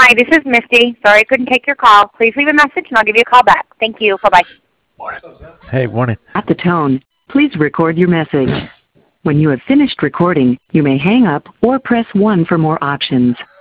Hi, this is Misty. Sorry I couldn't take your call. Please leave a message and I'll give you a call back. Thank you. Bye-bye. Morning. Hey, morning. At the tone, please record your message. When you have finished recording, you may hang up or press 1 for more options.